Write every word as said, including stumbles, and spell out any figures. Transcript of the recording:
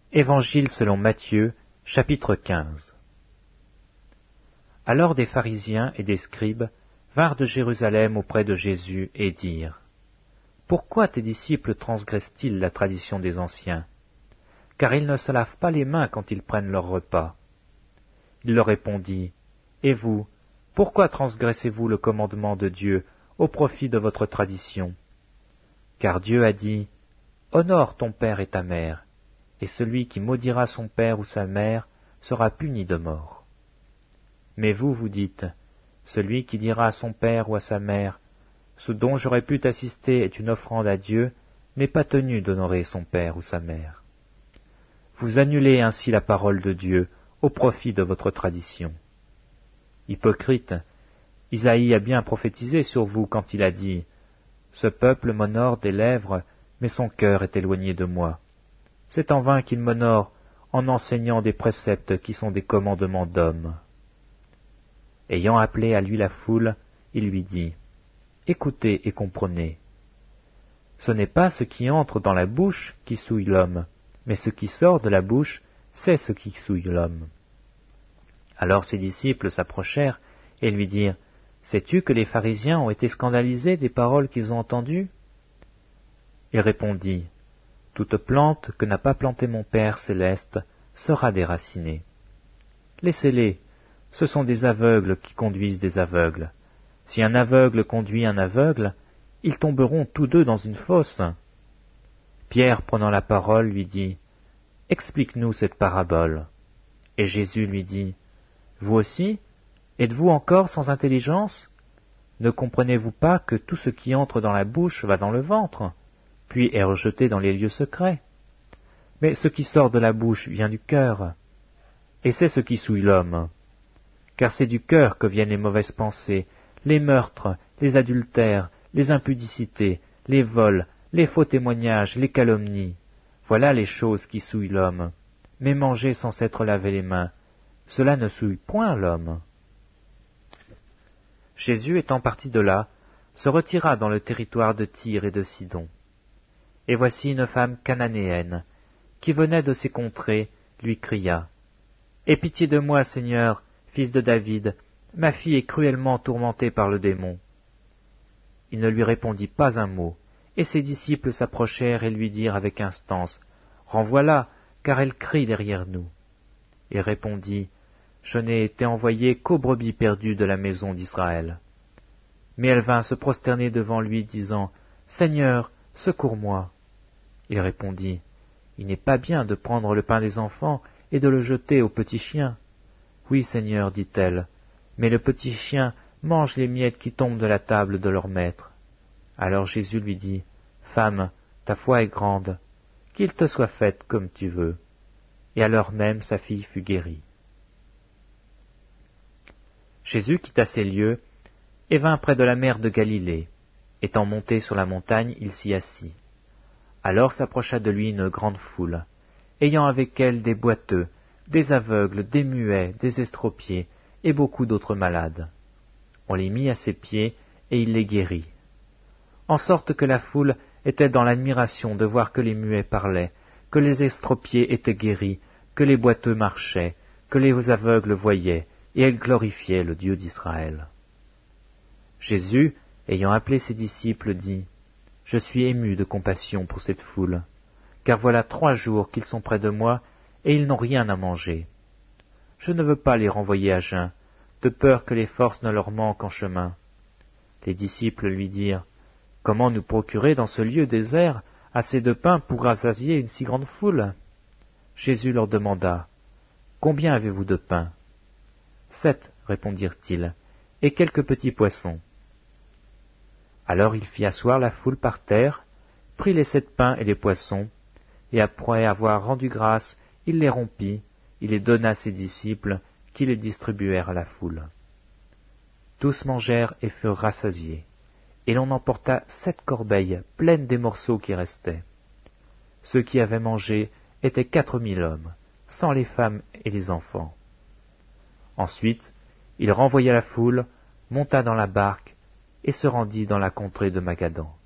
Évangile selon Matthieu, chapitre quinze. Alors des pharisiens et des scribes vinrent de Jérusalem auprès de Jésus et dirent : Pourquoi tes disciples transgressent-ils la tradition des anciens ? Car ils ne se lavent pas les mains quand ils prennent leur repas. Il leur répondit : Et vous, pourquoi transgressez-vous le commandement de Dieu au profit de votre tradition ? Car Dieu a dit : Honore ton père et ta mère, et celui qui maudira son père ou sa mère sera puni de mort. Mais vous, vous dites : Celui qui dira à son père ou à sa mère : Ce dont j'aurais pu t'assister est une offrande à Dieu, n'est pas tenu d'honorer son père ou sa mère. Vous annulez ainsi la parole de Dieu au profit de votre tradition. Hypocrite, Isaïe a bien prophétisé sur vous quand il a dit : Ce peuple m'honore des lèvres, mais son cœur est éloigné de moi. C'est en vain qu'il m'honore en enseignant des préceptes qui sont des commandements d'hommes. Ayant appelé à lui la foule, il lui dit : Écoutez et comprenez. Ce n'est pas ce qui entre dans la bouche qui souille l'homme, mais ce qui sort de la bouche, c'est ce qui souille l'homme. Alors ses disciples s'approchèrent et lui dirent : Sais-tu que les pharisiens ont été scandalisés des paroles qu'ils ont entendues ? Il répondit : Toute plante que n'a pas plantée mon Père céleste sera déracinée. Laissez-les, ce sont des aveugles qui conduisent des aveugles. Si un aveugle conduit un aveugle, ils tomberont tous deux dans une fosse. Pierre, prenant la parole, lui dit : Explique-nous cette parabole. Et Jésus lui dit : Vous aussi, êtes-vous encore sans intelligence ? Ne comprenez-vous pas que tout ce qui entre dans la bouche va dans le ventre, puis est rejeté dans les lieux secrets ? Mais ce qui sort de la bouche vient du cœur, et c'est ce qui souille l'homme. Car c'est du cœur que viennent les mauvaises pensées, les meurtres, les adultères, les impudicités, les vols, les faux témoignages, les calomnies. Voilà les choses qui souillent l'homme. Mais manger sans s'être lavé les mains, cela ne souille point l'homme. Jésus, étant parti de là, se retira dans le territoire de Tyr et de Sidon. Et voici une femme cananéenne, qui venait de ces contrées, lui cria : Aie pitié de moi, Seigneur, fils de David, ma fille est cruellement tourmentée par le démon. Il ne lui répondit pas un mot, et ses disciples s'approchèrent et lui dirent avec instance : Renvoie-la, car elle crie derrière nous. Il répondit : Je n'ai été envoyé qu'aux brebis perdues de la maison d'Israël. Mais elle vint se prosterner devant lui, disant : Seigneur, secours-moi. Il répondit : Il n'est pas bien de prendre le pain des enfants et de le jeter aux petits chiens. Oui, Seigneur, dit-elle, mais le petit chien mange les miettes qui tombent de la table de leur maître. Alors Jésus lui dit : Femme, ta foi est grande, qu'il te soit fait comme tu veux. Et à l'heure même sa fille fut guérie. Jésus quitta ces lieux et vint près de la mer de Galilée. Étant monté sur la montagne, il s'y assit. Alors s'approcha de lui une grande foule, ayant avec elle des boiteux, des aveugles, des muets, des estropiés, et beaucoup d'autres malades. On les mit à ses pieds, et il les guérit. En sorte que la foule était dans l'admiration de voir que les muets parlaient, que les estropiés étaient guéris, que les boiteux marchaient, que les aveugles voyaient, et elle glorifiait le Dieu d'Israël. Jésus, ayant appelé ses disciples, dit : Je suis ému de compassion pour cette foule, car voilà trois jours qu'ils sont près de moi, et ils n'ont rien à manger. Je ne veux pas les renvoyer à jeun, de peur que les forces ne leur manquent en chemin. Les disciples lui dirent : Comment nous procurer dans ce lieu désert assez de pain pour rassasier une si grande foule ? Jésus leur demanda : Combien avez-vous de pain ? Sept, répondirent-ils, et quelques petits poissons. Alors il fit asseoir la foule par terre, prit les sept pains et les poissons, et après avoir rendu grâce, il les rompit, il les donna à ses disciples, qui les distribuèrent à la foule. Tous mangèrent et furent rassasiés, et l'on emporta sept corbeilles pleines des morceaux qui restaient. Ceux qui avaient mangé étaient quatre mille hommes, sans les femmes et les enfants. Ensuite, il renvoya la foule, monta dans la barque, et se rendit dans la contrée de Magadan.